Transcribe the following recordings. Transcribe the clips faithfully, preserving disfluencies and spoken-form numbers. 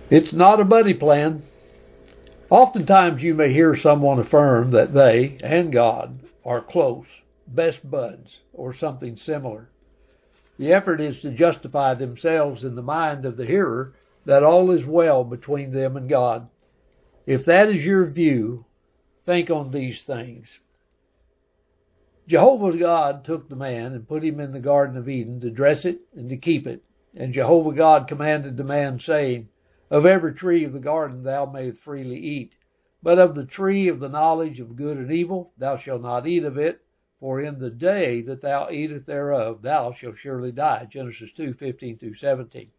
It's not a buddy plan. Oftentimes you may hear someone affirm that they and God are close, best buds, or something similar. The effort is to justify themselves in the mind of the hearer that all is well between them and God. If that is your view, think on these things. Jehovah God took the man and put him in the Garden of Eden to dress it and to keep it. And Jehovah God commanded the man, saying, Of every tree of the garden thou mayest freely eat, but of the tree of the knowledge of good and evil thou shalt not eat of it, for in the day that thou eatest thereof thou shalt surely die. Genesis two, fifteen through seventeen.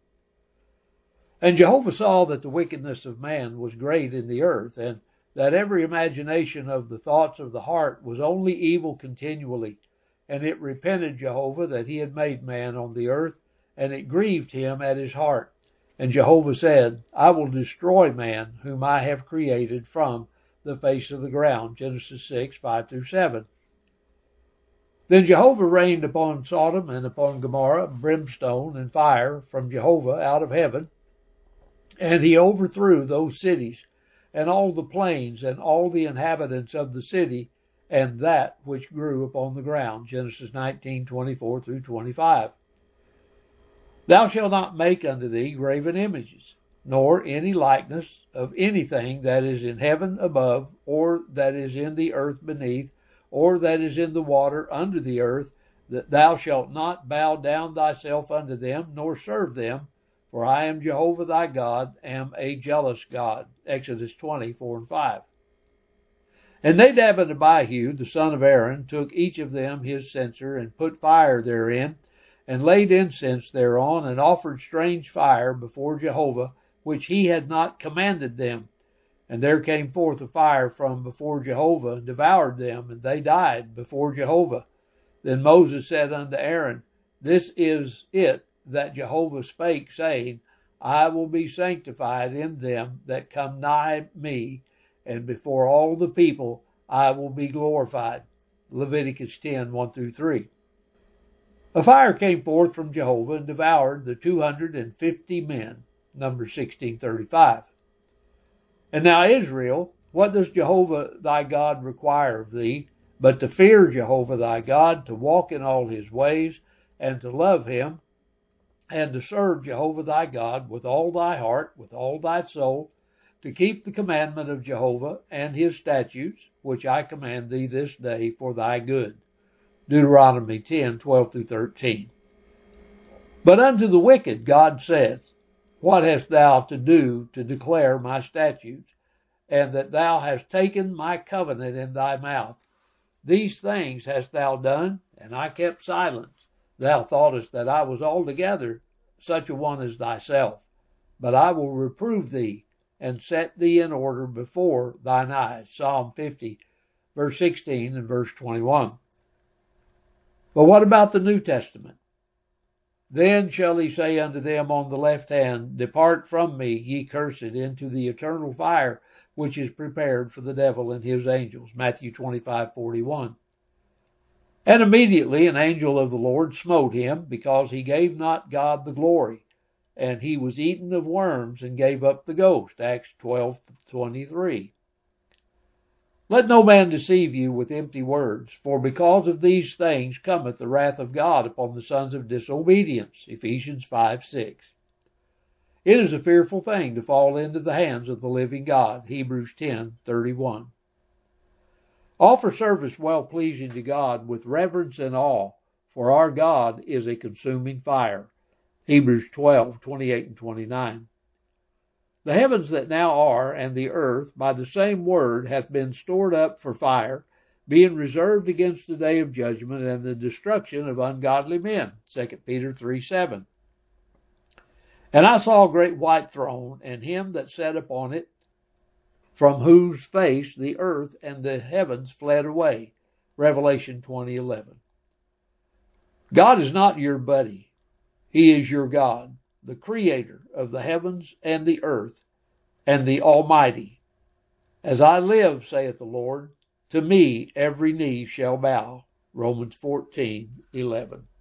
And Jehovah saw that the wickedness of man was great in the earth, and that every imagination of the thoughts of the heart was only evil continually. And it repented Jehovah that he had made man on the earth, and it grieved him at his heart. And Jehovah said, I will destroy man whom I have created from the face of the ground. Genesis six, five through seven. Then Jehovah rained upon Sodom and upon Gomorrah brimstone and fire from Jehovah out of heaven, and he overthrew those cities, and all the plains, and all the inhabitants of the city, and that which grew upon the ground. Genesis nineteen, twenty-four through twenty-five. Thou shalt not make unto thee graven images, nor any likeness of anything that is in heaven above, or that is in the earth beneath, or that is in the water under the earth, that thou shalt not bow down thyself unto them, nor serve them, for I am Jehovah thy God, am a jealous God. Exodus twenty, four and five. And Nadab and Abihu, the son of Aaron, took each of them his censer, and put fire therein, and laid incense thereon, and offered strange fire before Jehovah, which he had not commanded them. And there came forth a fire from before Jehovah, and devoured them, and they died before Jehovah. Then Moses said unto Aaron, This is it that Jehovah spake, saying, I will be sanctified in them that come nigh me, and before all the people I will be glorified. Leviticus ten, one through three. A fire came forth from Jehovah and devoured the two hundred and fifty men. Numbers sixteen, thirty-five. And now Israel, what does Jehovah thy God require of thee, but to fear Jehovah thy God, to walk in all his ways, and to love him, and to serve Jehovah thy God with all thy heart, with all thy soul, to keep the commandment of Jehovah and his statutes, which I command thee this day for thy good. Deuteronomy ten, twelve through thirteen. But unto the wicked God saith, What hast thou to do to declare my statutes, and that thou hast taken my covenant in thy mouth? These things hast thou done, and I kept silence. Thou thoughtest that I was altogether such a one as thyself. But I will reprove thee, and set thee in order before thine eyes. Psalm fifty, verse sixteen and verse twenty-one. But what about the New Testament? Then shall he say unto them on the left hand, Depart from me, ye cursed, into the eternal fire, which is prepared for the devil and his angels. Matthew twenty-five, forty-one. And immediately an angel of the Lord smote him, because he gave not God the glory. And he was eaten of worms, and gave up the ghost. Acts twelve, twenty-three. Let no man deceive you with empty words, for because of these things cometh the wrath of God upon the sons of disobedience. Ephesians five, six. It is a fearful thing to fall into the hands of the living God. Hebrews ten, thirty-one. Offer service well-pleasing to God with reverence and awe, for our God is a consuming fire. Hebrews twelve, twenty-eight and twenty-nine. The heavens that now are, and the earth, by the same word, hath been stored up for fire, being reserved against the day of judgment and the destruction of ungodly men. Second Peter three, seven. And I saw a great white throne, and him that sat upon it, from whose face the earth and the heavens fled away. Revelation twenty, eleven. God is not your buddy. He is your God, the creator of the heavens and the earth, and the Almighty. As I live, saith the Lord, to me every knee shall bow. Romans fourteen, eleven.